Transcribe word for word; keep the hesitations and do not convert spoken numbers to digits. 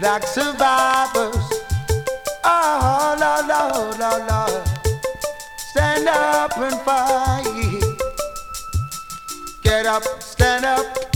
like survivors. Oh, Lord, Lord, Lord, Lord. Stand up and fight. Get up, stand up.